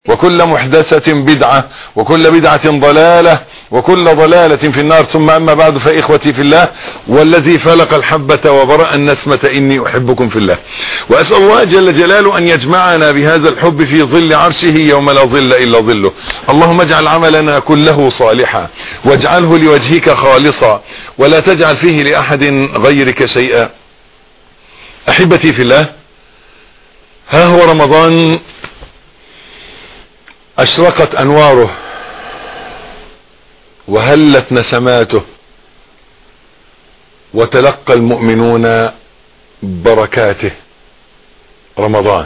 وكل محدثة بدعة وكل بدعة ضلالة وكل ضلالة في النار. ثم أما بعد، فإخوتي في الله والذي فلق الحبة وبرأ النسمة إني أحبكم في الله، وأسأل الله جل جلاله أن يجمعنا بهذا الحب في ظل عرشه يوم لا ظل إلا ظله. اللهم اجعل عملنا كله صالحا واجعله لوجهك خالصا ولا تجعل فيه لأحد غيرك شيئا. أحبتي في الله، ها هو رمضان أشرقت أنواره وهلت نسماته وتلقى المؤمنون بركاته. رمضان،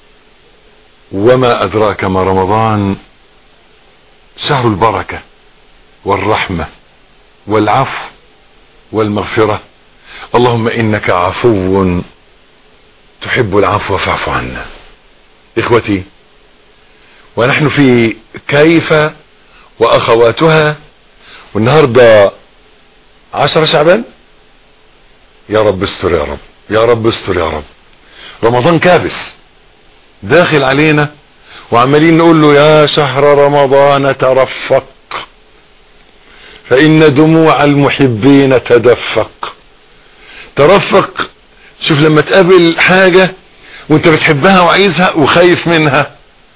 وما أدراك ما رمضان، شهر البركة والرحمة والعفو والمغفرة. اللهم إنك عفو تحب العفو فاعف عنا. إخوتي، ونحن في كيف وأخواتها، والنهاردة 10 شعبان. يا رب استر يا رب، يا رب استر يا رب. رمضان كابس داخل علينا وعمالين نقول له يا شهر رمضان ترفق فإن دموع المحبين تدفق. ترفق، شوف لما تقابل حاجة وانت بتحبها وعايزها وخايف منها،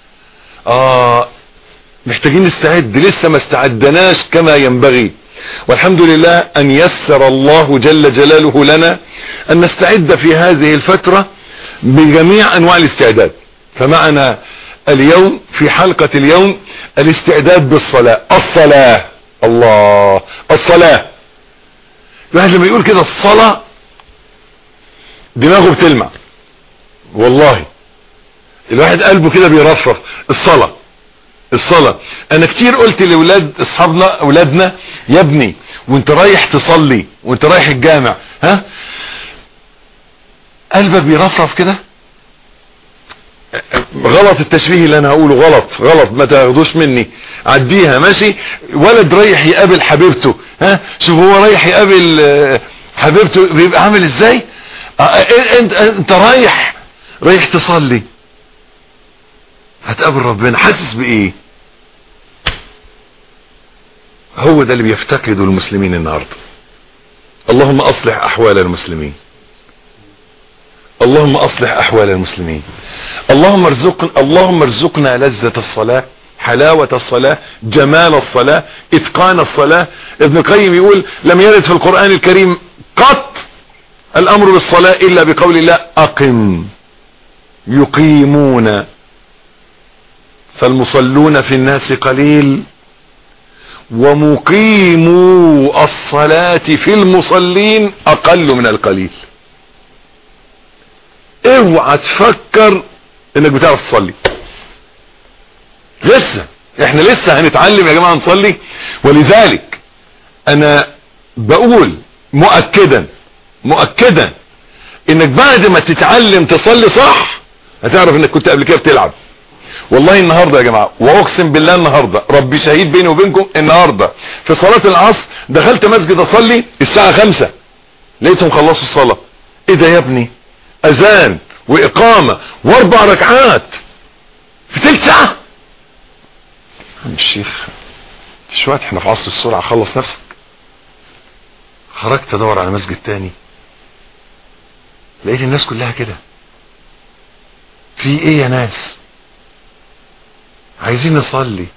محتاجين نستعد، لسه ما استعدناش كما ينبغي، والحمد لله أن يسر الله جل جلاله لنا أن نستعد في هذه الفترة بجميع أنواع الاستعداد. فمعنا اليوم في حلقة اليوم الاستعداد بالصلاة. الصلاة، الله، الصلاة. الواحد لما يقول كده الصلاة دماغه بتلمع، والله الواحد قلبه كده بيرفرف. الصلاة، الصلاة. انا كتير قلت لاولاد اصحابنا، اولادنا، يا ابني وانت رايح تصلي وانت رايح الجامع، قلبك بيرفرف كده. غلط التشبيه اللي انا هقوله، غلط، ما تاخدوش مني، عديها ماشي. ولد رايح يقابل حبيبته، شوف هو رايح يقابل حبيبته بيبقى عامل ازاي. انت رايح تصلي، هتقابل ربنا، حاسس بايه؟ هو ده اللي بيفتقده المسلمين النهارده. اللهم اصلح احوال المسلمين، اللهم اصلح احوال المسلمين. اللهم ارزقنا لذة الصلاة، حلاوة الصلاة، جمال الصلاة، اتقان الصلاة. ابن القيم يقول لم يرد في القرآن الكريم قط الامر بالصلاة الا بقول الله اقم، يقيمون، فالمصلون في الناس قليل ومقيمو الصلاة في المصلين اقل من القليل. اوعى تفكر انك بتعرف تصلي، احنا لسه هنتعلم يا جماعة نصلي. ولذلك انا بقول مؤكدا انك بعد ما تتعلم تصلي صح هتعرف انك كنت قبل كده بتلعب. والله النهاردة يا جماعة، واقسم بالله النهاردة، ربي شهيد بيني وبينكم، النهاردة في صلاة العصر دخلت مسجد اصلي الساعة 5 لقيتهم خلصوا الصلاة. ايه ده يا ابني؟ اذان واقامة و4 ركعات في تلت ساعة. الشيخ مش وقت، احنا في عصر السرعة، خلص نفسك. خرجت ادور على مسجد تاني، لقيت الناس كلها كده. في ايه يا ناس؟ عايزين نصلي.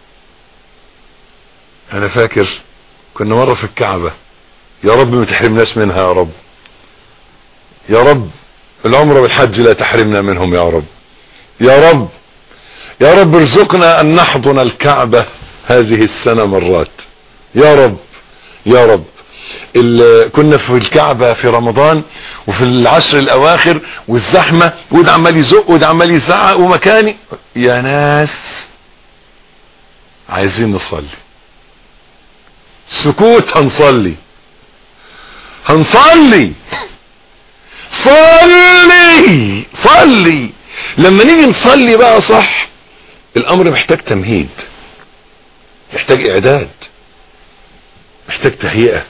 انا فاكر كنا مرة في الكعبة، يا رب ما تحرمناش منها يا رب، يا رب العمرة والحج لا تحرمنا منهم يا رب، يا رب، يا رب ارزقنا ان نحضن الكعبة هذه السنة مرات يا رب، يا رب. كنا في الكعبة في رمضان وفي العشر الاواخر والزحمة، وده عمال يزق وده عمال يزعق ومكاني. يا ناس عايزين نصلي، سكوت، هنصلي صلي. لما نيجي نصلي بقى صح، الامر محتاج تمهيد، محتاج اعداد، محتاج تهيئة.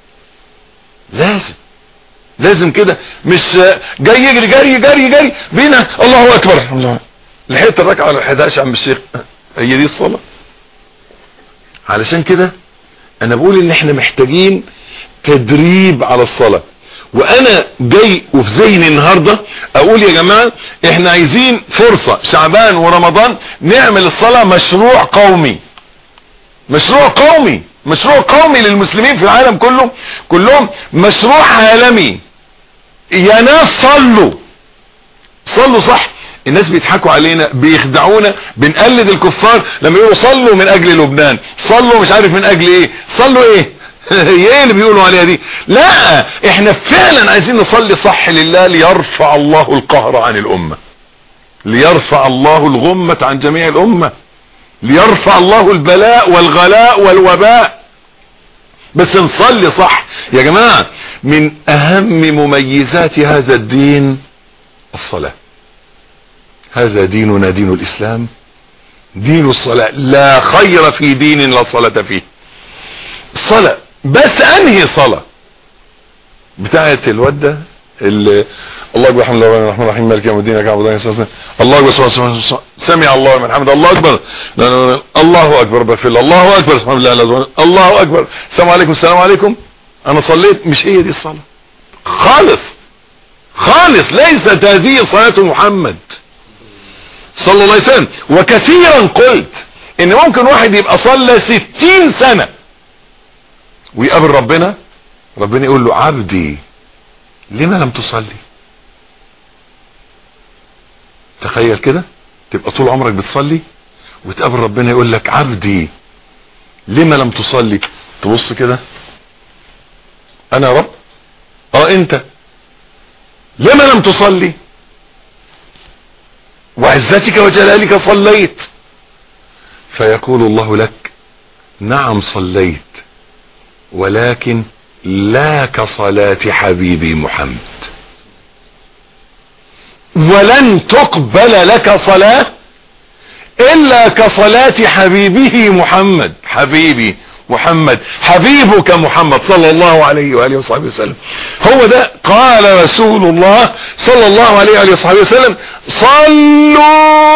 لازم كده، مش جاي يجري جري بينا الله اكبر، الله لحقت الركعه ولا 11 يا عم الشيخ؟ هي دي الصلاة. علشان كده انا بقول ان احنا محتاجين تدريب على الصلاة. وانا جاي وفي ذهني النهاردة اقول يا جماعة احنا عايزين فرصة شعبان ورمضان نعمل الصلاة مشروع قومي. مشروع قومي، مشروع قومي للمسلمين في العالم كله، كلهم مشروع عالمي. يا ناس صلوا، صلوا صح. الناس بيضحكوا علينا، بيخدعونا، بنقلد الكفار لما يقولوا صلوا من اجل لبنان، صلوا مش عارف من اجل ايه، صلوا ايه ايه اللي بيقولوا عليها دي؟ لا، احنا فعلا عايزين نصلي صح لله ليرفع الله القهر عن الامة، ليرفع الله الغمة عن جميع الامة، ليرفع الله البلاء والغلاء والوباء. بس نصلي صح يا جماعة. من اهم مميزات هذا الدين الصلاة. هذا ديننا دين الاسلام، دين الصلاة. لا خير في دين لا صلاة فيه. الصلاة بس انهي صلاة؟ بتاعة الودة اللي الله اكبر الحمد لله الرحمن الرحيم مالك يوم الدين الله اكبر سمع الله من حمده الله اكبر الله اكبر بفر الله اكبر الحمد لله الله اكبر السلام عليكم السلام عليكم. انا صليت. مش هي دي الصلاة خالص خالص. ليست هذه صلاة محمد صلى الله عليه وسلم. وكثيرا قلت ان ممكن واحد يبقى صلى 60 سنة ويقابل ربنا، ربنا يقول له عبدي لما لم تصلي؟ تخيل كده تبقى طول عمرك بتصلي وتقابل ربنا يقول لك عبدي لما لم تصلي؟ تبص كده، انا يا رب؟ انت لما لم تصلي؟ وعزتك وجلالك صليت. فيقول الله لك نعم صليت، ولكن لا كصلاة حبيبي محمد. ولن تقبل لك صلاة الا كصلاة حبيبه محمد. حبيبي محمد، حبيبك محمد صلى الله عليه وآله وصحبه وسلم. هو ده قال رسول الله صلى الله عليه وآله وصحبه وسلم صلوا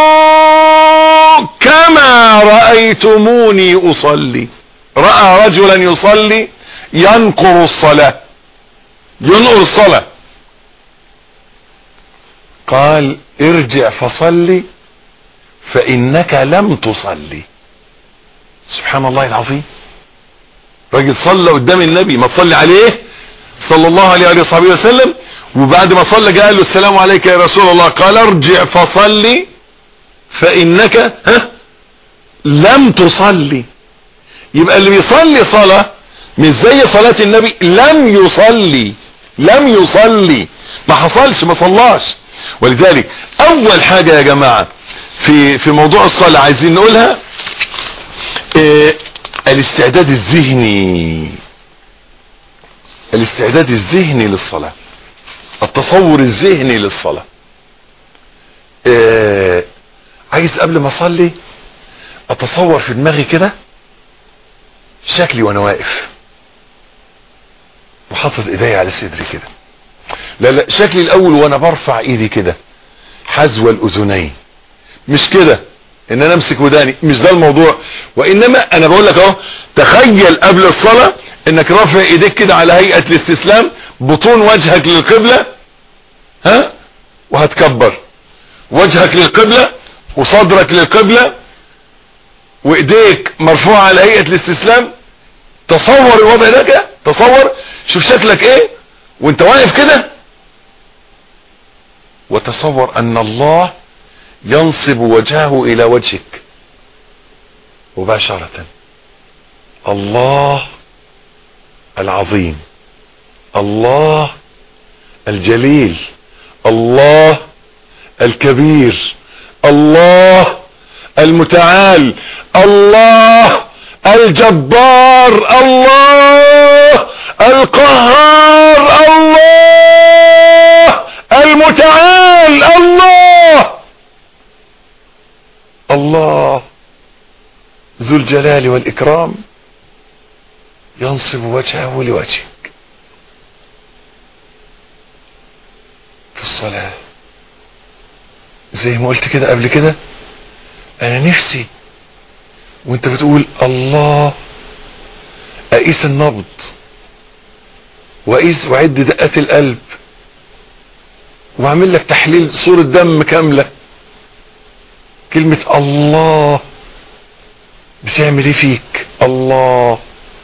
كما رأيتموني أصلي. رأى رجلا يصلي ينقر الصلاة، ينقر الصلاة، قال ارجع فصلي فإنك لم تصلي. سبحان الله العظيم. راجل صلى قدام النبي، ما تصلي عليه صلى الله عليه وصحبه وسلم، وبعد ما صلى جاء له السلام عليك يا رسول الله، قال ارجع فصلي فإنك لم تصلي. يبقى اللي بيصلي صلاة مش زي صلاة النبي، لم يصلي، لم يصلي، ما حصلش، ما صلاش. ولذلك اول حاجة يا جماعة في موضوع الصلاة عايزين نقولها الاستعداد الذهني. الاستعداد الذهني للصلاة، التصور الذهني للصلاة. عايز قبل ما اصلي اتصور في دماغي كده شكلي وانا واقف وحاطط ايدي على صدري كده. لا شكلي الاول وانا برفع ايدي كده حذو الاذنين، مش كده ان انا امسك وداني، مش ده الموضوع. وانما انا بقول لك اهو، تخيل قبل الصلاة انك رافع ايديك كده على هيئة الاستسلام، بطون وجهك للقبلة، وهتكبر وجهك للقبلة وصدرك للقبلة وايديك مرفوعة على هيئة الاستسلام. تصور الوضع ده كده، تصور شوف شكلك ايه وانت واقف كده، وتصور ان الله ينصب وجهه الى وجهك مباشرة. الله العظيم، الله الجليل، الله الكبير، الله المتعال، الله الجبار، الله القهار، الله المتعال، الله ذو الجلال والإكرام ينصب وجهه لوجهك في الصلاة. زي ما قلت كده قبل كده، انا نفسي وانت بتقول الله، اقيس النبض واقيس وعد دقات القلب واعمل لك تحليل صورة دم كاملة. كلمة الله بتعمل ايه فيك؟ الله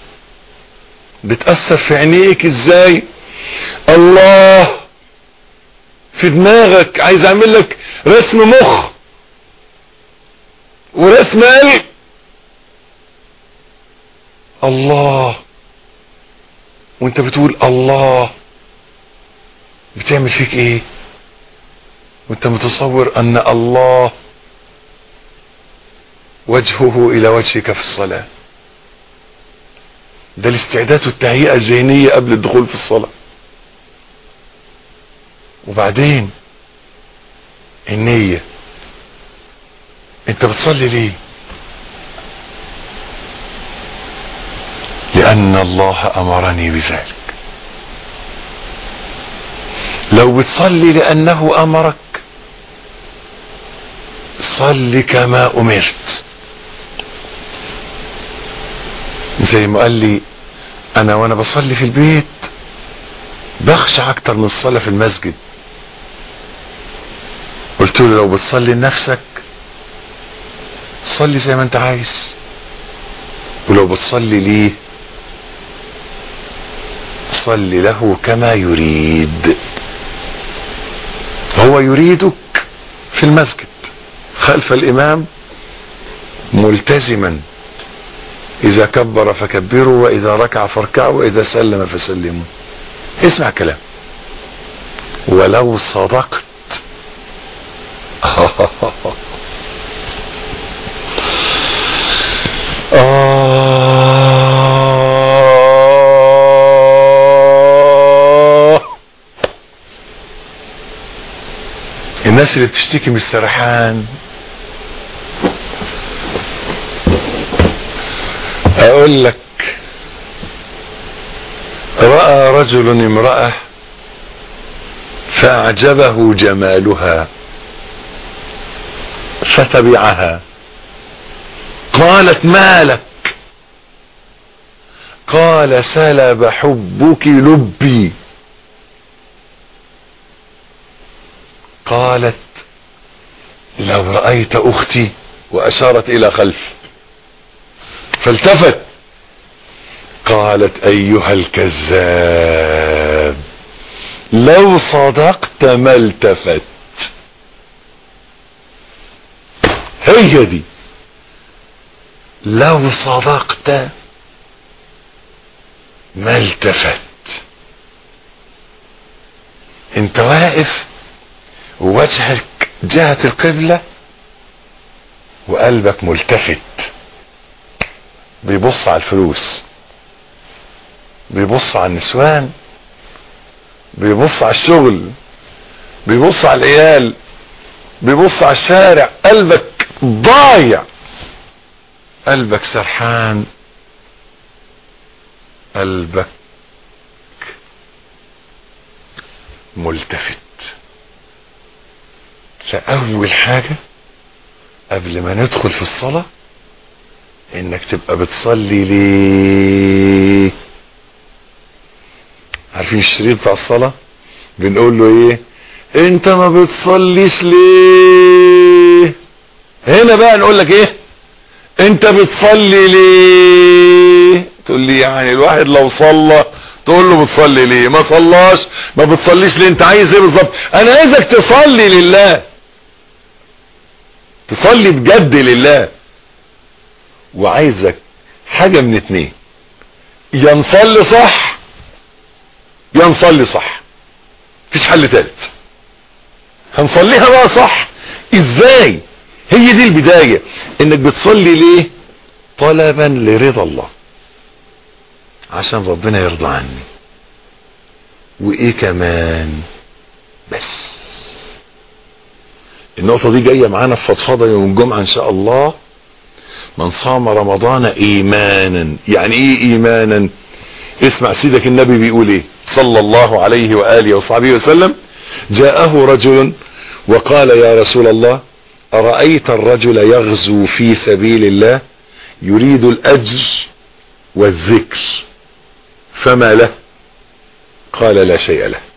بتأثر في عينيك ازاي؟ الله في دماغك عايز اعمل لك رسم مخ ورسم قلب. الله وانت بتقول الله بتعمل فيك ايه وانت متصور ان الله وجهه الى وجهك في الصلاة؟ ده الاستعداد والتهيئة الذهنية قبل الدخول في الصلاة. وبعدين النية، انت بتصلي ليه؟ لان الله امرني بذلك. لو بتصلي لانه امرك صلي كما امرت. زي ما قال لي انا وانا بصلي في البيت بخشع اكتر من الصلاة في المسجد. قلت له لو بتصلي لنفسك صلي زي ما انت عايز، ولو بتصلي ليه صلي له كما يريد. هو يريدك في المسجد خلف الامام ملتزما، اذا كبر فكبروا واذا ركع فاركعوا واذا سلم فسلموا. اسمع كلام. ولو صدقت الناس اللي بتشتكي من السرحان اقول لك، رأى رجل امرأة فاعجبه جمالها فتبعها. قالت ما لك؟ قال سلب حبك لبي. قالت لو رأيت اختي، واشارت الى خلف، فالتفت قالت ايها الكذاب لو صدقت ما التفت. هي دي لو صدقت ما التفت. انت واقف ووجهك جهة القبلة وقلبك ملتفت، بيبص على الفلوس، بيبص على النسوان، بيبص على الشغل، بيبص على العيال، بيبص على الشارع. قلبك ضايع، قلبك سرحان، قلبك ملتفت. فأول حاجة قبل ما ندخل في الصلاة انك تبقى بتصلي ليه. عارفين الشريط بتاع الصلاة بنقول له ايه؟ انت ما بتصليش ليه؟ هنا بقى نقول لك ايه؟ انت بتصلي ليه؟ تقول لي يعني الواحد لو صلى تقول له بتصلي ليه؟ ما صلاش ما بتصليش ليه؟ انت عايز ايه بالظبط؟ انا عايزك تصلي لله، تصلي بجد لله. وعايزك حاجة من اتنين، يا نصلي صح يا نصلي صح، مفيش حل تالت. هنصليها بقى صح ازاي؟ هي دي البداية، انك بتصلي ليه؟ طلبا لرضا الله، عشان ربنا يرضى عني. وايه كمان؟ بس النقطة دي جاية معانا في فضفضة يوم الجمعة ان شاء الله. من صام رمضان ايمانا. يعني ايه ايمانا؟ اسمع سيدك النبي بيقول ايه صلى الله عليه وآله وصحبه وسلم. جاءه رجل وقال يا رسول الله أرأيت الرجل يغزو في سبيل الله يريد الأجر والذكر فما له؟ قال لا شيء له.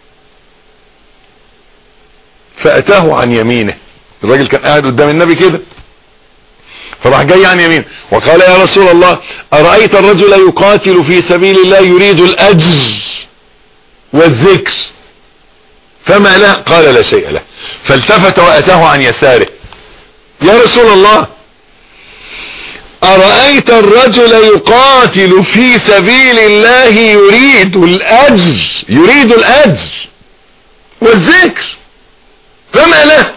فأتاه عن يمينه، الراجل كان قاعد قدام النبي كده، فراح جاي عن يمينه وقال يا رسول الله أرأيت الرجل يقاتل في سبيل الله يريد الأجر والذكر فما له؟ قال لا شيء له. فالتفت وأتاه عن يساره يا رسول الله أرأيت الرجل يقاتل في سبيل الله يريد الأجر والذكر فما له؟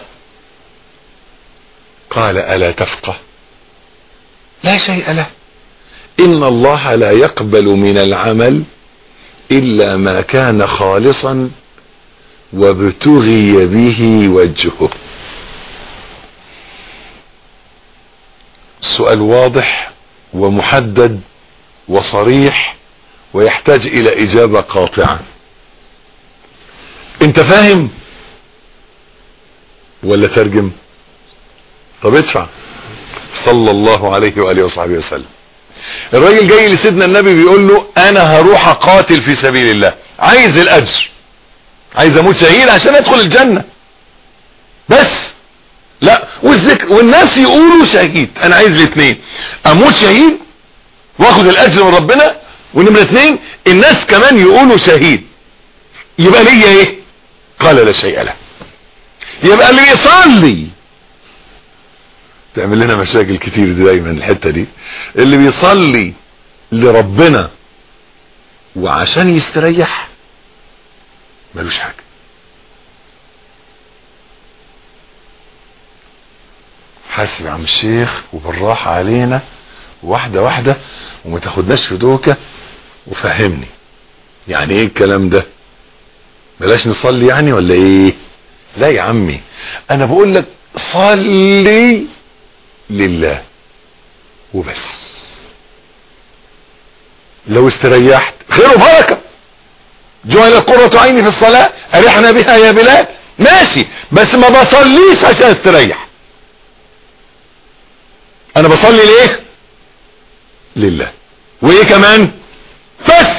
قال ألا تفقه؟ لا شيء له. إن الله لا يقبل من العمل إلا ما كان خالصا وابتغي به وجهه. سؤال واضح ومحدد وصريح ويحتاج إلى إجابة قاطعة. انت فاهم ولا ترجم؟ طب ادفع. صلى الله عليه وآله وصحبه وسلم. الراجل جاي لسيدنا النبي بيقول له انا هروح اقاتل في سبيل الله، عايز الاجر، عايز اموت شهيد عشان ادخل الجنة بس لا والذكر، والناس يقولوا شهيد. انا عايز الاثنين، اموت شهيد واخد الاجر من ربنا، ونمرة 2 الناس كمان يقولوا شهيد. يبقى ليا ايه؟ قال لا شيء له. يبقى اللي يصلي، تعمل لنا مشاكل كتير دي دايما الحتة دي، اللي بيصلي لربنا وعشان يستريح ملوش حاجة. حاسب يا عم الشيخ وبالراحة علينا واحدة واحدة وما تاخدناش في دوكة، وفهمني يعني ايه الكلام ده؟ بلاش نصلي يعني ولا ايه؟ لا يا عمي، انا بقول لك صلي لله وبس. لو استريحت خير وبركة. جعلت قرة عيني في الصلاة أرحنا بها يا بلال، ماشي، بس ما بصليش عشان استريح. انا بصلي ليه؟ لله. وايه كمان؟ بس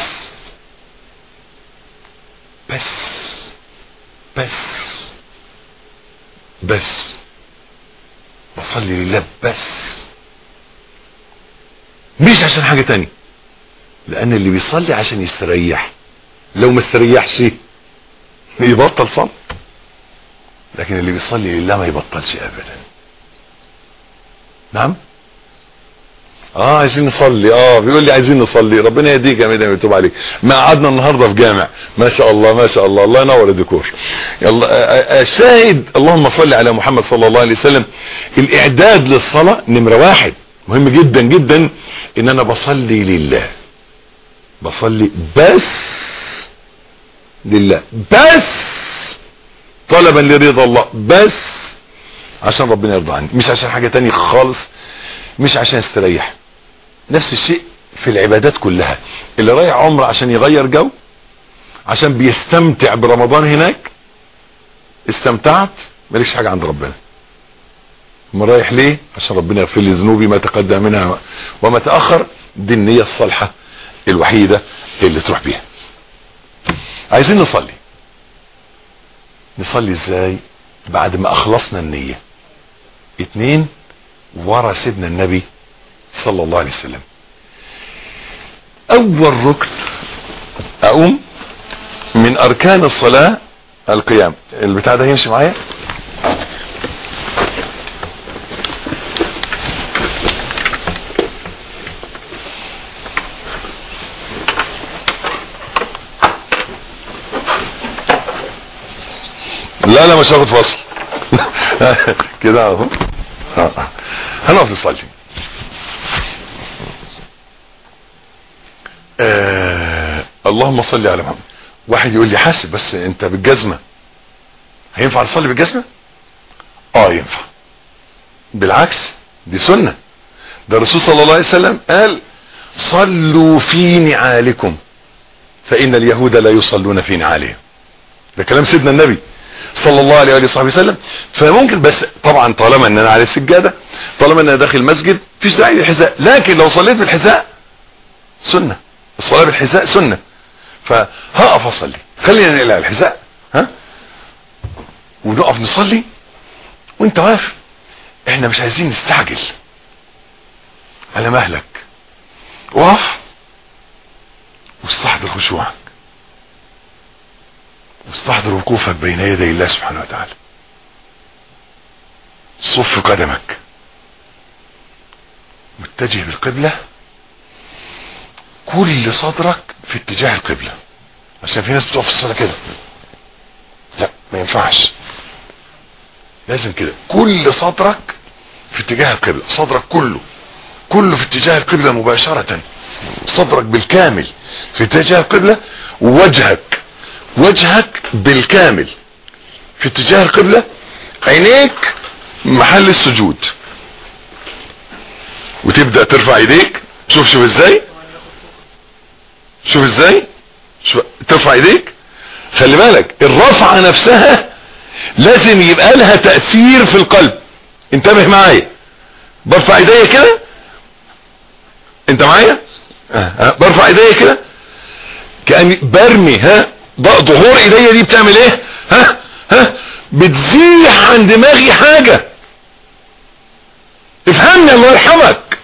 بس بس بس بصلي لله بس، مش عشان حاجة تانية. لان اللي بيصلي عشان يستريح لو ما استريحش يبطل صلاة، لكن اللي بيصلي لله ما يبطلش ابدا. نعم. عايزين نصلي، بيقول لي عايزين نصلي. ربنا يهديك يا مدام ويتوب عليك. ما قعدنا النهارده في جامع ما شاء الله ما شاء الله، الله ينور الديكور. يلا الشاهد، اللهم صل على محمد صلى الله عليه وسلم. الاعداد للصلاة نمرة 1 مهم جدا جدا، ان انا بصلي لله، بصلي بس لله، بس طلبا لرضا الله، بس عشان ربنا يرضى عني، مش عشان حاجة تانية خالص، مش عشان استريح. نفس الشيء في العبادات كلها. اللي رايح عمره عشان يغير جو، عشان بيستمتع برمضان هناك، استمتعت ماليش حاجة عند ربنا. ما رايح ليه؟ عشان ربنا يغفر لي ذنوبي ما تقدم منها وما تأخر. دي النية الصالحة الوحيدة اللي تروح بيها. عايزين نصلي. نصلي ازاي؟ بعد ما اخلصنا النية. 2 ورا سيدنا النبي صلى الله عليه وسلم. اول ركن اقوم من اركان الصلاة القيام. البتاع ده يمشي معايا؟ لا مش هاخد فصل كده اهو. هنقف نصلي. اللهم صل على محمد. واحد يقول لي حاسب بس انت بالجزمة، هينفع نصلي بالجزمة؟ ينفع، بالعكس دي سنة. ده الرسول صلى الله عليه وسلم قال صلوا في نعالكم فإن اليهود لا يصلون في نعالهم. ده كلام سيدنا النبي صلى الله عليه وصحبه وسلم. فممكن، بس طبعا طالما ان انا على السجادة طالما انا داخل مسجد مفيش داعي للحذاء. لكن لو صليت بالحذاء سنة، الصلاة بالحذاء سنة، فهقف اصلي، خلينا نقلع الحذاء ونقف نصلي وانت واقف. احنا مش عايزين نستعجل، على مهلك، وقف واستحضر خشوعك واستحضر وقوفك بين يدي الله سبحانه وتعالى. صف قدمك متجه بالقبلة، كل صدرك في اتجاه القبلة، عشان في ناس بتقف في الصلاة كده، لا ما ينفعش، لازم كده كل صدرك في اتجاه القبلة، صدرك كله في اتجاه القبلة مباشرة، صدرك بالكامل في اتجاه القبلة، وجهك بالكامل في اتجاه القبلة، عينيك محل السجود، وتبدأ ترفع ايديك. شوف ازاي، ترفع ايديك. خلي بالك الرفعة نفسها لازم يبقى لها تأثير في القلب. انتبه معايا، برفع ايديا كده، انت معايا؟ برفع ايديا كده كأني برمي، ظهور ايديا دي بتعمل ايه؟ بتزيح عن دماغي حاجة. افهمني الله يرحمك.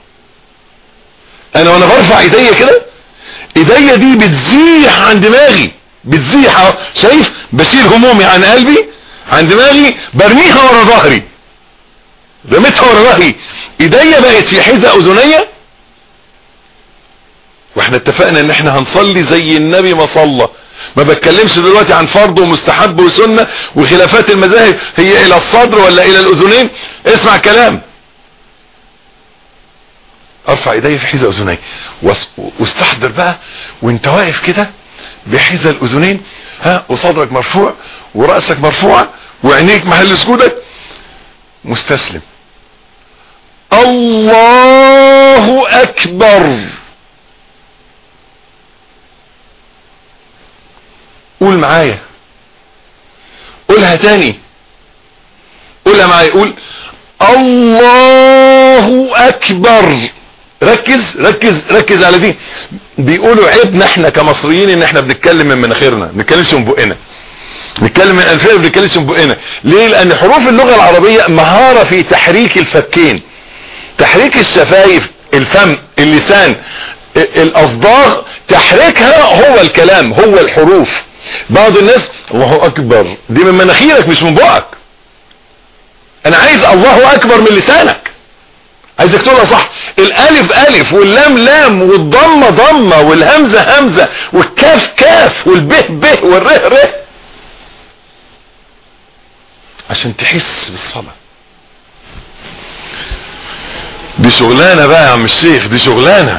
انا وانا برفع ايديا كده، ايديا دي بتزيح عن دماغي، بتزيح، شايف؟ بشيل همومي عن قلبي، عن دماغي، برميها ورا ظهري، رميتها ورا ظهري، ايديا بقت في حذاء اذنية. واحنا اتفقنا ان احنا هنصلي زي النبي ما صلى. ما بتكلمش دلوقتي عن فرض ومستحب وسنة وخلافات المذاهب، هي الى الصدر ولا الى الاذنين. اسمع كلام، ارفع ايدي في حذاء اذني، واستحضر بقى وانت واقف كده بحذاء الاذنين، وصدرك مرفوع ورأسك مرفوع وعينيك محل سجودك، مستسلم. الله اكبر. قول معايا، قولها تاني، قولها معايا، قول الله اكبر. ركز على دي. بيقولوا عيبنا احنا كمصريين ان احنا بنتكلم من مناخيرنا، ما بنتكلمش من بقنا، نتكلم من الفئة، ما بنتكلمش من بقنا. ليه؟ لان حروف اللغة العربية مهارة في تحريك الفكين، تحريك الشفايف، الفم، اللسان، الاصداغ، تحريكها هو الكلام، هو الحروف. بعض الناس الله اكبر دي من مناخيرك مش من بقك. انا عايز الله اكبر من لسانك، عايزك تقولها صح. الالف الف واللام لام والضمه ضمه والهمزه همزه والكاف كاف والبه به والره ره، عشان تحس بالصلاه. دي شغلانه بقى يا عم الشيخ، دي شغلانه.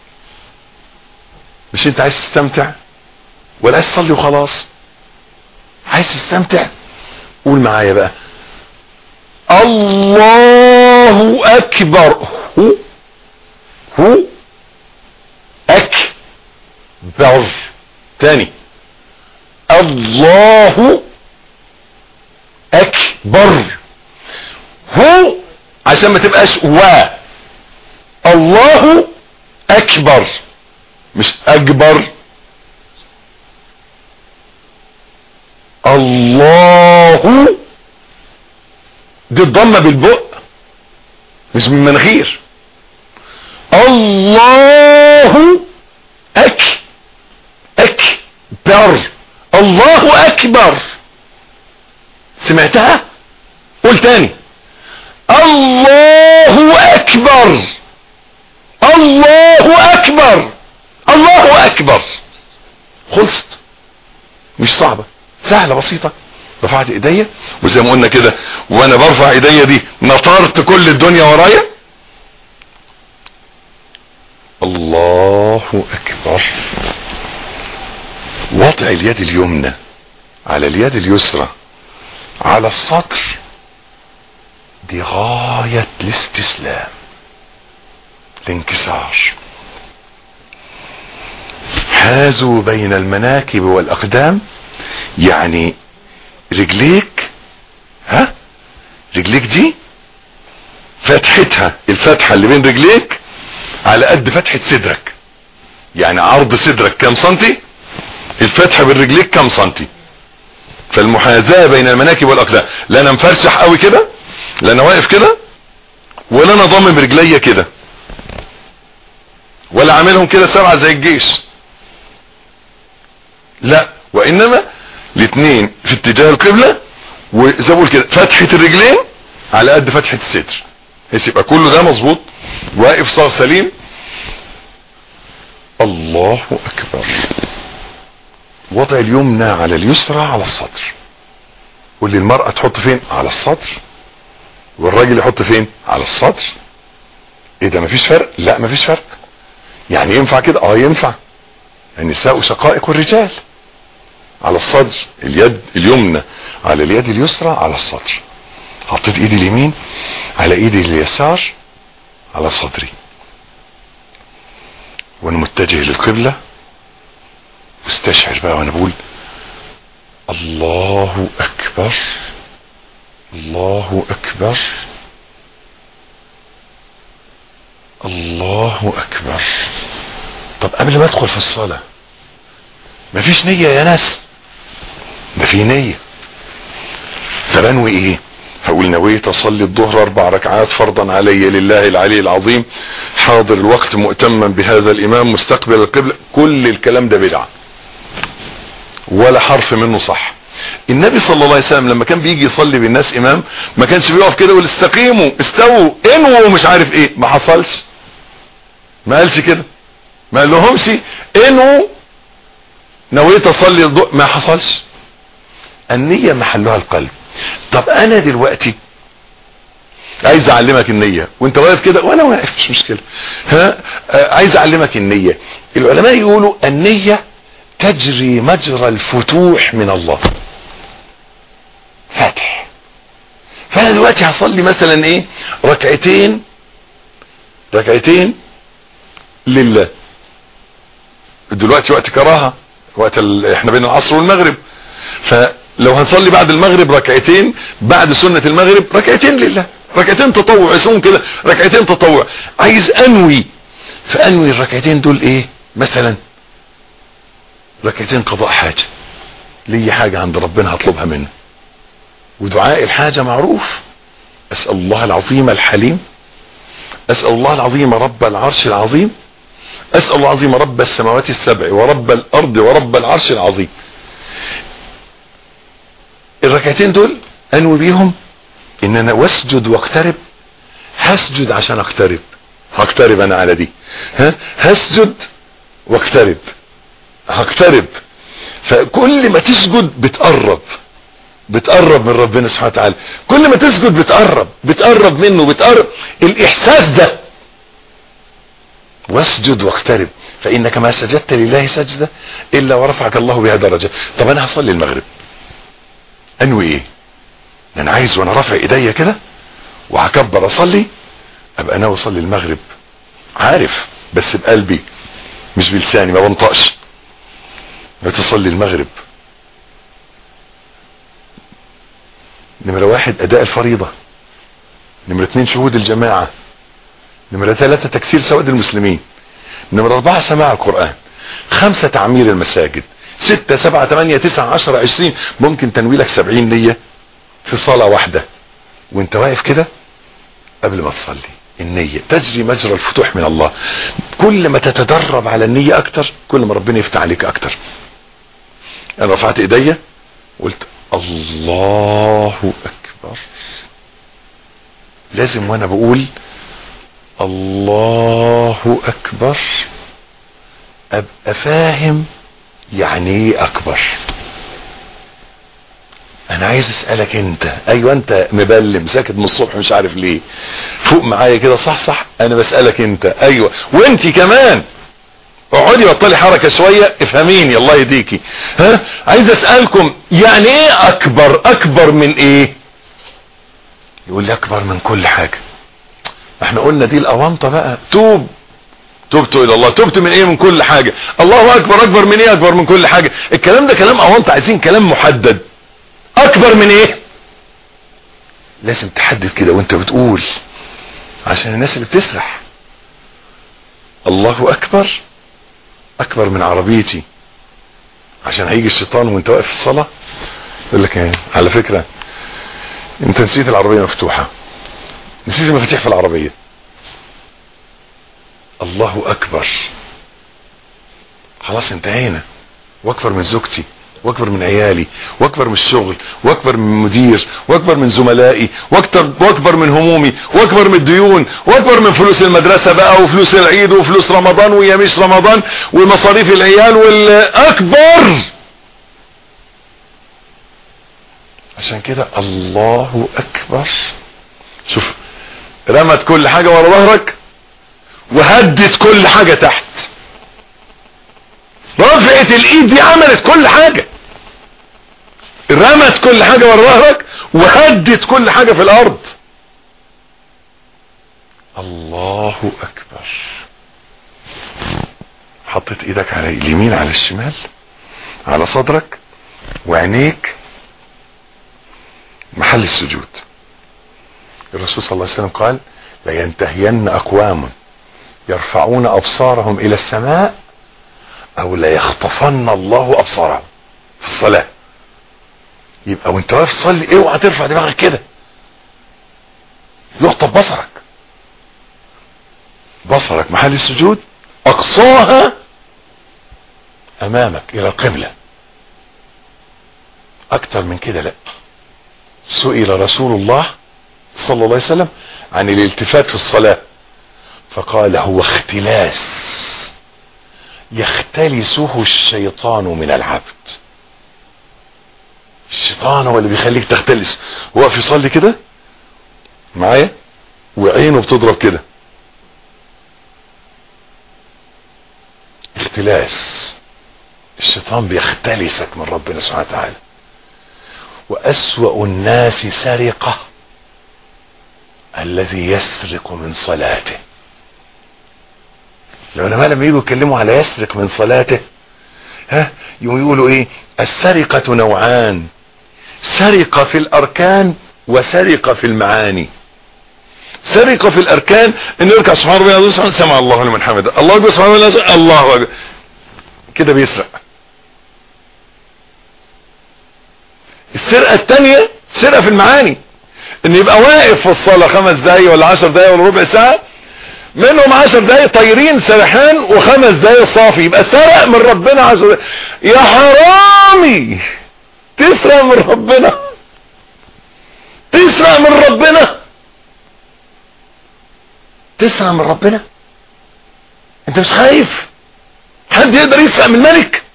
مش انت عايز تستمتع ولا عايز تصلي وخلاص؟ عايز تستمتع؟ قول معايا بقى الله اكبر. هو اكبر. تاني، الله اكبر. هو عشان ما تبقاش الله اكبر، مش اكبر. الله دي الضمه بالبق مش من مناخير. الله اكبر. الله اكبر. سمعتها؟ قول تاني، الله اكبر. الله اكبر. الله اكبر. خلصت. مش صعبة، سهلة بسيطة. رفعت ايديا، وزي ما قلنا كده وانا برفع ايديا دي نطرت كل الدنيا ورايا. الله اكبر. وضع اليد اليمنى على اليد اليسرى على الصدر، دي غاية الاستسلام، الانكسار. حازوا بين المناكب والاقدام، يعني رجليك رجليك دي فتحتها الفتحة اللي بين رجليك على قد فتحة صدرك. يعني عرض صدرك كام سنتي، الفتحة بين رجليك كام سنتي. فالمحاذاة بين المناكب والاقدام. لا انا مفرشح قوي كده، لا انا واقف كده، ولا انا ضامم رجليا كده، ولا عاملهم كده 7 زي الجيش. لا، وانما الاثنين في اتجاه القبلة، وزي ما بقول كده فتحة الرجلين على قد فتحة الصدر، بحيث يبقى كله ده مظبوط، واقف صار سليم. الله اكبر. وضع اليمنى على اليسرى على الصدر. واللي المرأة تحط فين؟ على الصدر. والراجل يحط فين؟ على الصدر. ايه ده مفيش فرق؟ لا مفيش فرق. يعني ينفع كده؟ ينفع. النساء شقائق الرجال. على الصدر، اليد اليمنى على اليد اليسرى على الصدر. حطيت ايدي اليمين على ايدي اليسار على صدري، وانا متجه للقبلة. واستشعر بقى وانا بقول الله اكبر، الله اكبر، الله اكبر. طب قبل ما ادخل في الصلاة مفيش نية يا ناس؟ ده في نية. طب انوي ايه؟ هقول نويت اصلي الظهر 4 ركعات فرضا علي لله العلي العظيم، حاضر الوقت مؤتما بهذا الامام مستقبل القبلة. كل الكلام ده بدعة، ولا حرف منه صح. النبي صلى الله عليه وسلم لما كان بيجي يصلي بالناس امام ما كانش بيقف كده ويقول استقيموا استووا انووا مش عارف ايه. ما حصلش، ما قالش كده، ما قال لهمش انووا نويت اصلي الظهر، ما حصلش. النية محلها القلب. طب انا دلوقتي عايز اعلمك النية وانت واقف كده وانا واقف، مش مشكلة. عايز اعلمك النية. العلماء يقولوا النية تجري مجرى الفتوح من الله. فتح. فانا دلوقتي هصلي مثلا ايه؟ ركعتين لله. دلوقتي وقت كراهة، وقت احنا بين العصر والمغرب، فلو هنصلي بعد المغرب ركعتين، بعد سنة المغرب ركعتين لله، ركعتين تطوع، اسمهم كده ركعتين تطوع. عايز انوي، فانوي الركعتين دول ايه؟ مثلا ركعتين قضاء حاجة، لي حاجة عند ربنا هطلبها منه. ودعاء الحاجة معروف، اسأل الله العظيم الحليم، اسأل الله العظيم رب العرش العظيم، اسأل الله العظيم رب السماوات السبع ورب الارض ورب العرش العظيم. الركعتين دول انوي بيهم ان انا واسجد واقترب. هسجد عشان اقترب، هقترب انا على دي، هسجد واقترب، هقترب. فكل ما تسجد بتقرب من ربنا سبحانه وتعالى. كل ما تسجد بتقرب منه، بتقرب. الاحساس ده واسجد واقترب فانك ما سجدت لله سجدة الا ورفعك الله بها درجة. طب انا هصلي المغرب، انوي ايه؟ انا عايز وانا رافع ايديا كده وهكبر اصلي ابقى ناوي اصلي المغرب، عارف بس بقلبي مش بلساني، ما بنطقش. بتصلي المغرب. نمرة 1 اداء الفريضة، نمرة 2 شهود الجماعة، نمرة 3 تكسير سواد المسلمين، نمرة 4 سماع القرآن، 5 تعمير المساجد، 6 7 8 9 10 20. ممكن تنوي لك 70 نية في صلاة واحدة وانت واقف كده قبل ما تصلي. النية تجري مجرى الفتوح من الله. كل ما تتدرب على النية اكتر كل ما ربنا يفتح عليك اكتر. انا رفعت ايديا قلت الله اكبر، لازم وانا بقول الله اكبر ابقى فاهم يعني ايه اكبر. انا عايز اسألك انت، ايوه انت مبلم ساكت من الصبح مش عارف ليه، فوق معايا كده صح. انا بسألك انت، ايوه وانتي كمان اقعدي بطلي حركة شوية افهميني الله يديكي. عايز اسألكم يعني ايه اكبر؟ اكبر من ايه؟ يقول لي اكبر من كل حاجة. احنا قلنا دي الاونطة بقى. تبت الى الله. تبت من ايه؟ من كل حاجة. الله اكبر. اكبر من ايه؟ اكبر من كل حاجة. الكلام ده كلام اونطة، عايزين كلام محدد. اكبر من ايه؟ لازم تحدد كده وانت بتقول. عشان الناس اللي بتسرح. الله اكبر اكبر من عربيتي، عشان هيجي الشيطان وانت واقف في الصلاة يقول لك ايه، على فكرة انت نسيت العربية مفتوحة، نسيت المفاتيح في العربية. الله اكبر، خلاص انتهينا. واكبر من زوجتي، واكبر من عيالي، واكبر من الشغل، واكبر من مدير، واكبر من زملائي، واكبر من همومي، واكبر من الديون، واكبر من فلوس المدرسة بقى، وفلوس العيد، وفلوس رمضان ويميش رمضان، ومصاريف العيال، والاكبر. عشان كده الله اكبر. شوف، رمت كل حاجة ورا ظهرك وهدت كل حاجة تحت. رفعت الايد دي عملت كل حاجة، رمت كل حاجة ورا ظهرك وهدت كل حاجة في الارض. الله اكبر. حطيت ايدك على اليمين على الشمال على صدرك، وعينيك محل السجود. الرسول صلى الله عليه وسلم قال: لينتهين اقوام يرفعون ابصارهم الى السماء او ليخطفن الله ابصارهم في الصلاة. يبقى وانت واقف تصلي اوعى ترفع دماغك كده، يخطف بصرك. بصرك محل السجود، اقصاها امامك الى القبلة. اكتر من كده لا. سئل رسول الله صلى الله عليه وسلم عن الالتفات في الصلاة فقال: هو اختلاس يختلسه الشيطان من العبد. الشيطان هو اللي بيخليك تختلس. واقف يصلي كده معايا وعينه بتضرب كده، اختلاس. الشيطان بيختلسك من ربنا سبحانه وتعالى. وأسوأ الناس سرقة الذي يسرق من صلاته. العلماء لما يجوا يتكلموا على يسرق من صلاته يقولوا ايه؟ السرقة نوعان: سرقة في الاركان وسرقة في المعاني. سرقة في الاركان انه يركع سبحان ربي العظيم سمع الله لمن حمده، الله اكبر سبحان الله، الله اكبر، كده بيسرق. السرقة الثانية سرقة في المعاني، ان يبقى واقف في الصلاة 5 دقايق ولا 10 دقايق ولا ربع ساعة، منهم 10 دقايق طايرين سرحان و5 دقايق صافي، يبقى سرق من ربنا عز وجل. يا حرامي، تسرق من ربنا، تسرق من ربنا، تسرق من ربنا. انت مش خايف حد يقدر يسرق من الملك؟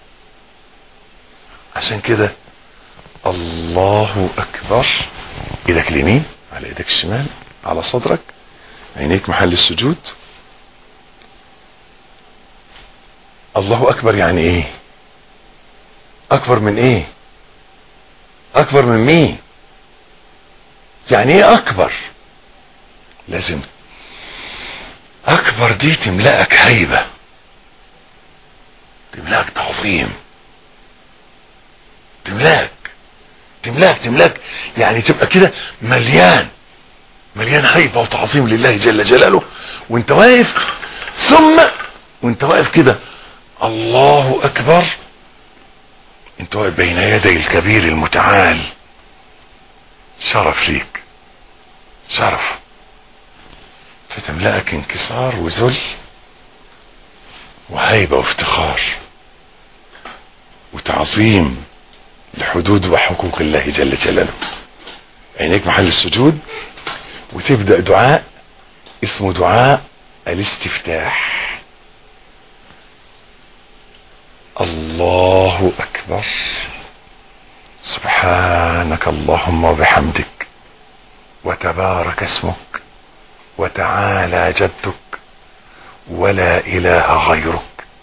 عشان كده الله اكبر. ايدك اليمين على ايدك الشمال على صدرك، عينيك محل السجود. الله اكبر يعني ايه؟ اكبر من ايه؟ اكبر من مين؟ يعني ايه اكبر؟ لازم اكبر دي تملأك هيبة، تملأك تعظيم، تملاك يعني تبقى كده مليان هيبة وتعظيم لله جل جلاله وانت واقف. ثم وانت واقف كده الله اكبر، انت واقف بين يدي الكبير المتعال. شرف ليك، شرف، فتملأك انكسار وذل وهيبة وافتخار وتعظيم لحدود وحقوق الله جل جلاله. عينيك محل السجود، وتبدأ دعاء اسمه دعاء الاستفتاح. الله اكبر، سبحانك اللهم وبحمدك، وتبارك اسمك، وتعالى جدك، ولا اله غيرك.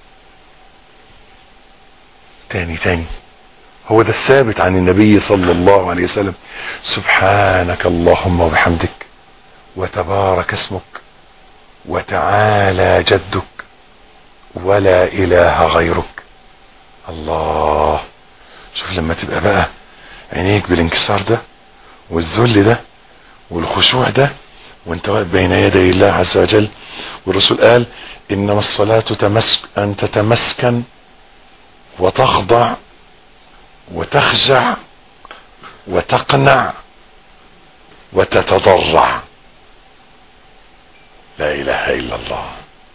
تاني هو ده الثابت عن النبي صلى الله عليه وسلم: سبحانك اللهم وبحمدك، وتبارك اسمك، وتعالى جدك، ولا اله غيرك. الله. شوف لما تبقى بقى عينيك بالانكسار ده والذل ده والخشوع ده وانت واقف بين يدي الله عز وجل. والرسول قال انما الصلاة ان تتمسكن وتخضع وتخجع وتقنع وتتضرع. لا اله الا الله.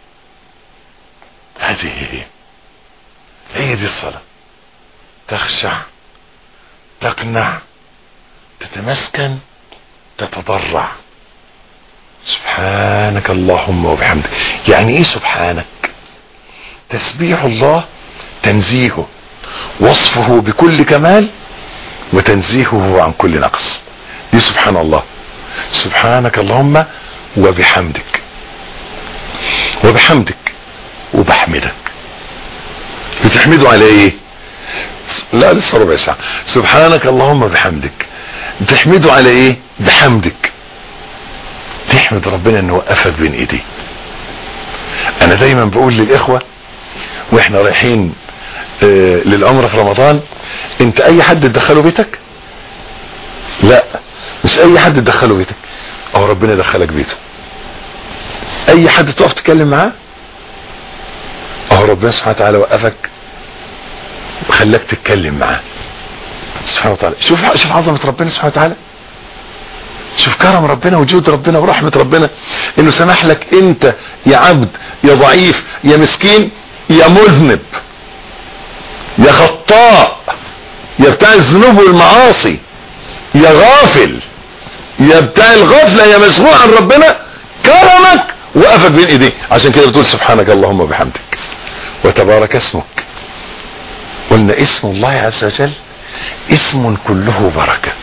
هذه هي دي الصلاة. تخشع، تقنع، تتمسكن، تتضرع. سبحانك اللهم وبحمدك. يعني ايه سبحانك؟ تسبيح الله، تنزيهه، وصفه بكل كمال وتنزيهه عن كل نقص. دي سبحان الله. سبحانك اللهم وبحمدك، وبحمدك وبحمدك. بتحمده على ايه؟ لا لسه ربع ساعة. سبحانك اللهم وبحمدك بتحمده على ايه؟ بحمدك. تحمد ربنا انه وقفك بين ايديه. انا دايما بقول للاخوة واحنا رايحين للعمرة في رمضان، انت اي حد تدخله بيتك؟ لا، مش اي حد تدخله بيتك، او ربنا دخلك بيته. اي حد تقف تتكلم معاه، او ربنا سبحانه وتعالى وقفك وخلاك تتكلم معاه سبحانه وتعالى. شوف عظمة ربنا سبحانه وتعالى. شوف كرم ربنا وجود ربنا ورحمة ربنا، انه سمح لك انت يا عبد يا ضعيف يا مسكين يا مذنب يا خطاء يا بتاع الذنوب والمعاصي يا غافل يا بتاع الغفلة يا مشغول عن ربنا، كرمك وقفك بين ايديه. عشان كده بتقول سبحانك اللهم وبحمدك وتبارك اسمك. قلنا اسم الله عز وجل اسم كله بركة.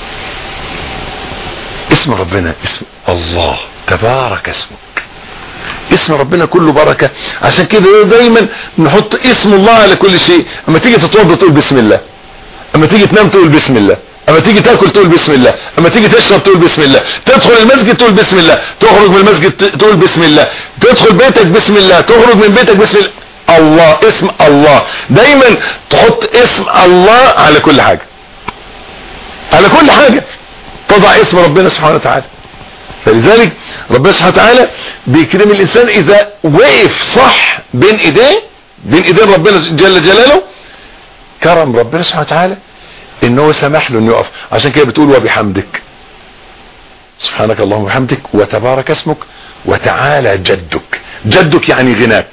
اسم ربنا اسم الله تبارك اسمك، اسم ربنا كله بركة. عشان كده دايما نحط اسم الله على كل شيء. اما تيجي تتوضى تقول بسم الله، اما تيجي تنام تقول بسم الله، اما تيجي تاكل تقول بسم الله، اما تيجي تشرب تقول بسم الله، تدخل المسجد تقول بسم الله، تخرج من المسجد تقول بسم الله، تدخل بيتك بسم الله، تخرج من بيتك بسم الله. الله، اسم الله. دايما تحط اسم الله على كل حاجة، على كل حاجة تضع اسم ربنا سبحانه وتعالى. فلذلك ربنا سبحانه وتعالى بيكرم الانسان اذا وقف صح بين ايدين ربنا جل جلاله. كرم ربنا سبحانه وتعالى انه سمح له انه يقف. عشان كده بتقول وبحمدك، سبحانك اللهم وبحمدك وتبارك اسمك وتعالى جدك. جدك يعني غناك.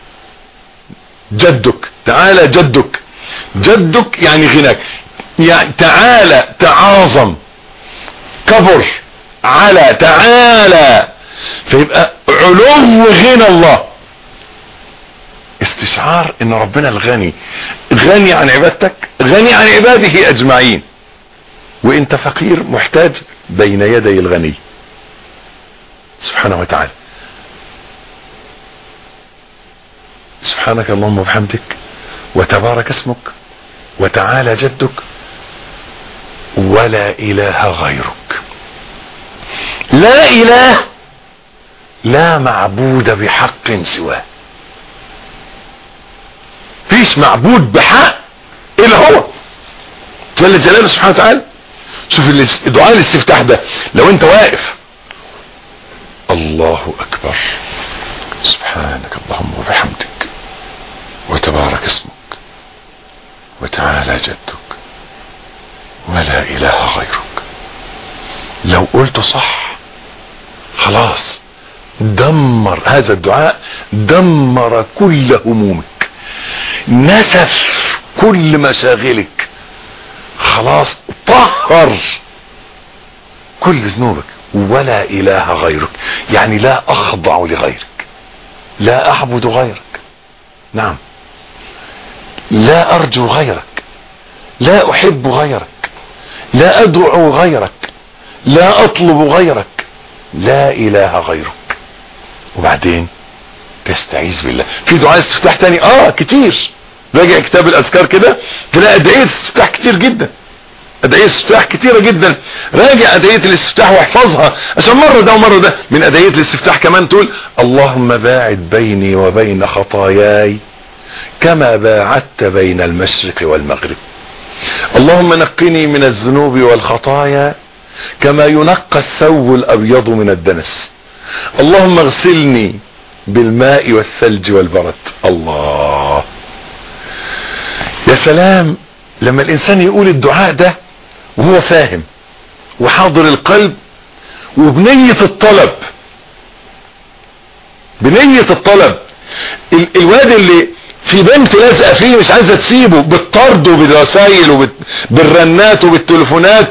جدك تعالى، جدك يعني غناك. يعني تعالى تعاظم، كبر على تعالى، فيبقى علو غنى الله. استشعار ان ربنا الغني، غني عن عبادتك، غني عن عباده اجمعين، وانت فقير محتاج بين يدي الغني سبحانه وتعالى. سبحانك اللهم وبحمدك وتبارك اسمك وتعالى جدك ولا اله غيرك. لا اله، لا معبود بحق سواه. فيش معبود بحق الا هو جل جلاله سبحانه وتعالى. شوف دعاء الاستفتاح ده، لو انت واقف الله اكبر سبحانك اللهم وبحمدك وتبارك اسمك وتعالى جدك ولا اله غيرك، لو قلت صح خلاص دمر هذا الدعاء، دمر كل همومك، نسف كل مشاغلك، خلاص طهر كل ذنوبك. ولا اله غيرك يعني لا اخضع لغيرك، لا اعبد غيرك، نعم، لا ارجو غيرك، لا احب غيرك، لا ادعو غيرك، لا اطلب غيرك، لا اله غيرك. وبعدين تستعيذ بالله. في دعاء استفتاح تاني كتير، راجع كتاب الاذكار كده تلاقي ادعية استفتاح كتير جدا، ادعية استفتاح كتيرة جدا. راجع ادعية الاستفتاح واحفظها، عشان مرة ده ومرة ده. من ادعية الاستفتاح كمان تقول اللهم باعد بيني وبين خطاياي كما باعدت بين المشرق والمغرب. اللهم نقني من الذنوب والخطايا كما ينقى الثوب الابيض من الدنس. اللهم اغسلني بالماء والثلج والبرد. الله، يا سلام لما الانسان يقول الدعاء ده وهو فاهم وحاضر القلب وبنية الطلب. بنية الطلب. الواد اللي في بنت لازقه فيه مش عايزه تسيبه، بالطرد وبالرسائل وبالرنات وبالتليفونات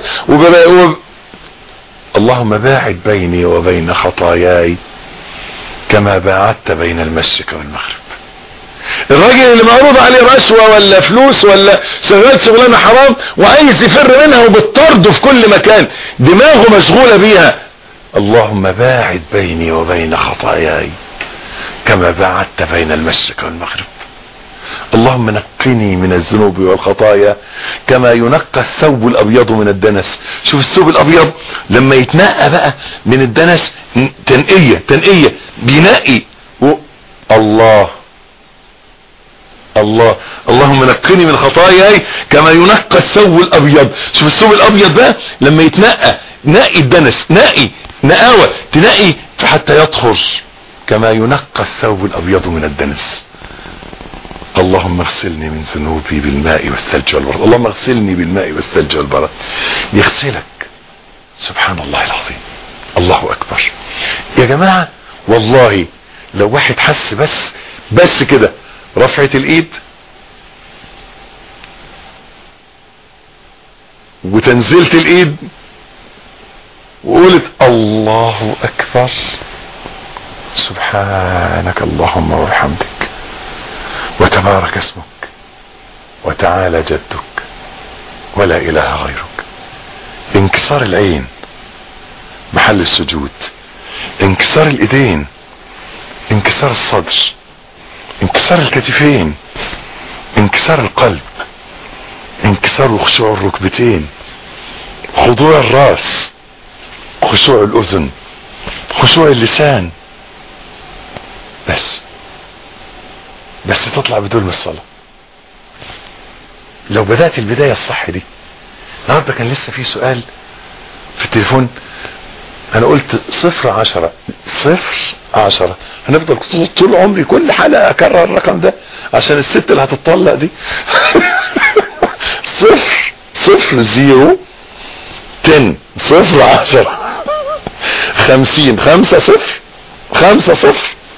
اللهم باعد بيني وبين خطاياي كما باعدت بين المشرق والمغرب. الراجل اللي معروض عليه رشوة ولا فلوس ولا شغال شغلانه حرام وعايز يفر منها وبالطرد في كل مكان، دماغه مشغولة بيها، اللهم باعد بيني وبين خطاياي كما باعدت بين المشرق والمغرب. اللهم نقني من الذنوب والخطايا كما ينقى الثوب الابيض من الدنس. شوف الثوب الابيض لما يتنقى بقى من الدنس، تنقية بينقي الله. اللهم نقني من خطاياي كما ينقى الثوب الابيض. شوف الثوب الابيض ده لما يتنقى، نقي الدنس، نقاوة تنقي حتى يطهر كما ينقى الثوب الابيض من الدنس. اللهم اغسلني من ذنوبي بالماء والثلج والبرد. اللهم اغسلني بالماء والثلج والبرد. يغسلك. سبحان الله العظيم. الله اكبر يا جماعة. والله لو واحد حس بس كده، رفعت الايد وتنزلت الايد وقلت الله اكبر، سبحانك اللهم وبحمدك وتبارك اسمك وتعالى جدك ولا اله غيرك. انكسار العين محل السجود، انكسار الايدين، انكسار الصدر، انكسار الكتفين، انكسار القلب، انكسار وخشوع الركبتين، خضوع الراس، خشوع الاذن، خشوع اللسان. بس تطلع بدون الصلاة. لو بدأت البداية الصح دي. النهارده كان لسه في سؤال في التليفون، انا قلت 0-10 0-10. هنفضل طول عمري كل حلقة اكرر الرقم ده عشان الست اللي هتطلق دي. 0-0-0 10 0-10 50 5-0 5-0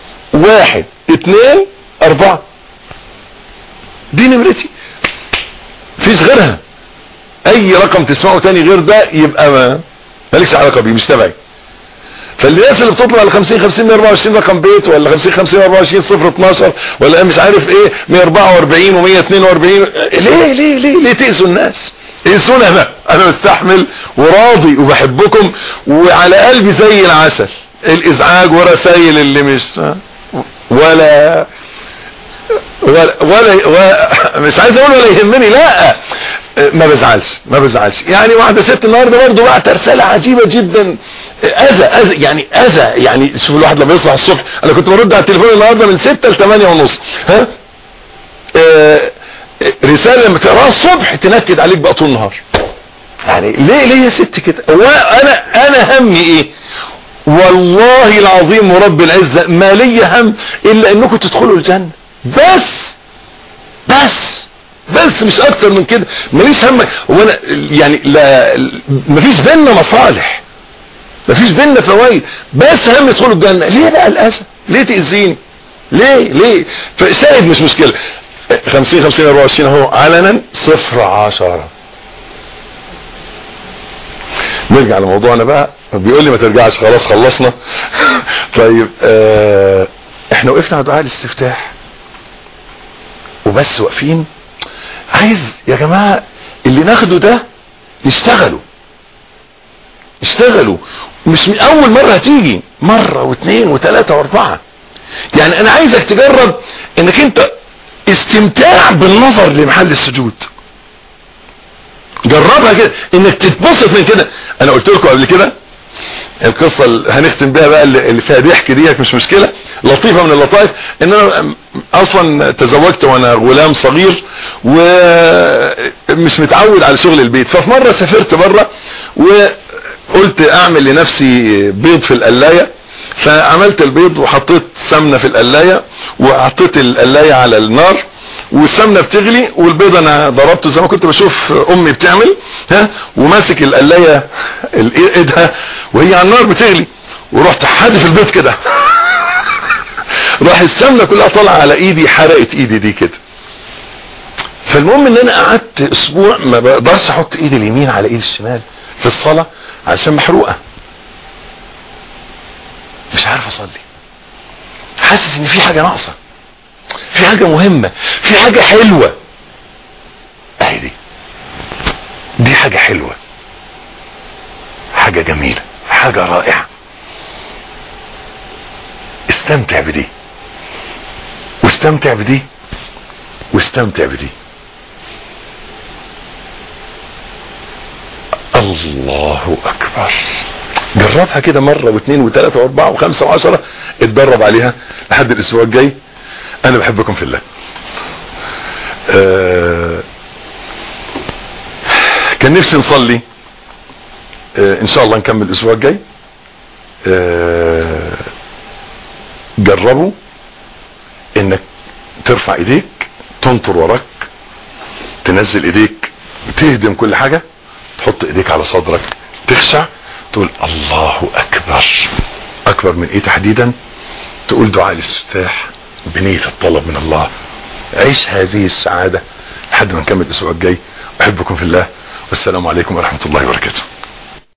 1-2-4. دي نمرتي، فيش غيرها. اي رقم تسمعه تاني غير ده يبقى مالكش علاقة بيه، مش تبعي. فالناس اللي بتطلع ال 50 124 رقم بيت، ولا 50 124 012 ولا مش عارف ايه 144 و142، ليه تأذوا الناس؟ انسونا. انا مستحمل وراضي وبحبكم وعلى قلبي زي العسل. الازعاج ورسائل اللي مش ولا مش عايز اقول ولا يهمني، لا ما بزعلش. يعني واحدة ست النهاردة برضه بعت رسالة عجيبة جدا، اذى يعني شوف الواحد لما يصبح الصبح. انا كنت برد على التليفون النهاردة من 6 ل8:30. رسالة لما تقراها الصبح تنكد عليك بقى طول النهار. يعني ليه يا ست كده؟ انا همي ايه؟ والله العظيم ورب العزة ما لي هم الا انكم تدخلوا الجنة بس مش اكتر من كده. ماليش هم. وانا يعني لا، مفيش بيننا مصالح، مفيش بيننا فوائد، بس هم يدخلوا الجنة. ليه بقى الاذى؟ ليه تأذيني؟ ليه؟ فشاهد مش مشكلة. 50 24 اهو علنا 0-10. نرجع لموضوعنا بقى. بيقول لي ما ترجعش، خلاص خلصنا. طيب احنا وقفنا على دعاء الاستفتاح وبس واقفين. عايز يا جماعة اللي ناخده ده يشتغلوا. مش من اول مرة هتيجي، مرة واثنين وثلاثة واربعة. يعني انا عايزك تجرب انك انت استمتاع بالنظر لمحل السجود. جربها كده، انك تتبسط من كده. انا قلت لكم قبل كده القصة اللي هنختم بها بقى اللي فيها ضحك ديت، مش مشكلة، لطيفة من اللطائف. ان انا اصلا تزوجت وانا غلام صغير ومش متعود على شغل البيت. ففي مرة سافرت بره قلت اعمل لنفسي بيض في القلاية، فعملت البيض وحطيت سمنة في القلاية وحطيت القلاية على النار والسمنة بتغلي والبيض انا ضربته زي ما كنت بشوف امي بتعمل، وماسك القلاية ايدها وهي على النار بتغلي، ورحت حادف البيض كده راح السمنة كلها طالعة على ايدي، حرقت ايدي دي كده. فالمهم ان انا قعدت اسبوع ما بقدرش احط ايدي اليمين على ايدي الشمال في الصلاة عشان محروقة، مش عارف اصلي، حاسس ان في حاجة ناقصة، في حاجة مهمة، في حاجة حلوة. اهي دي حاجة حلوة، حاجة جميلة، حاجة رائعة. استمتع بدي واستمتع بدي واستمتع بدي. الله اكبر. جربها كده مرة واثنين وثلاثة واربعة وخمسة وعشرة، اتدرب عليها لحد الاسبوع الجاي. انا بحبكم في الله. كان نفسي نصلي، ان شاء الله نكمل الاسبوع الجاي. جربوا انك ترفع ايديك، تنطر وراك، تنزل ايديك، تهدم كل حاجة، تحط ايديك على صدرك، تخشع، تقول الله اكبر. اكبر من ايه تحديدا؟ تقول دعاء الاستفتاح بنية الطلب من الله. عيش هذه السعادة لحد ما نكمل الاسبوع الجاي. احبكم في الله، والسلام عليكم ورحمة الله وبركاته.